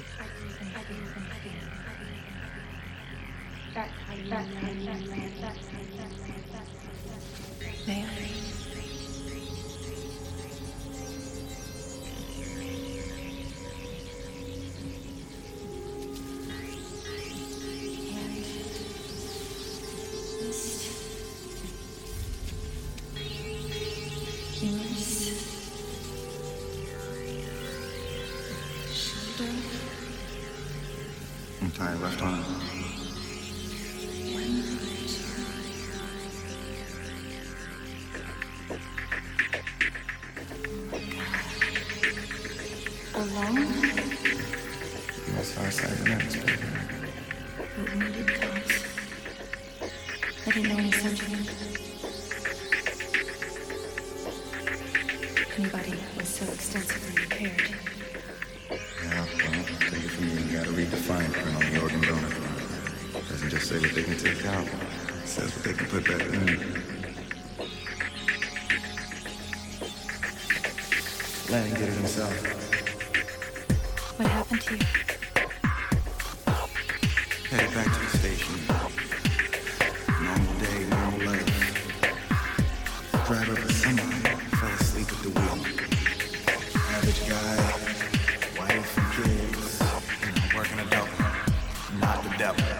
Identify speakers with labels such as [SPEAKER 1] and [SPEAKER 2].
[SPEAKER 1] Entire left arm.
[SPEAKER 2] Alone?
[SPEAKER 1] That's our side of the next, baby.
[SPEAKER 2] But when did it cause? I didn't know any surgery. Anybody was so extensively repaired.
[SPEAKER 1] Yeah, well, take it from me, you gotta read the fine print on the organ donor form. It doesn't just say what they can take out, it says what they can put back in. Lang did it himself.
[SPEAKER 2] What happened to you?
[SPEAKER 1] Headed back to the station. Normal day, normal life. Driver of a semi fell asleep at the wheel. Average guy, wife and kids, working a double, not the devil.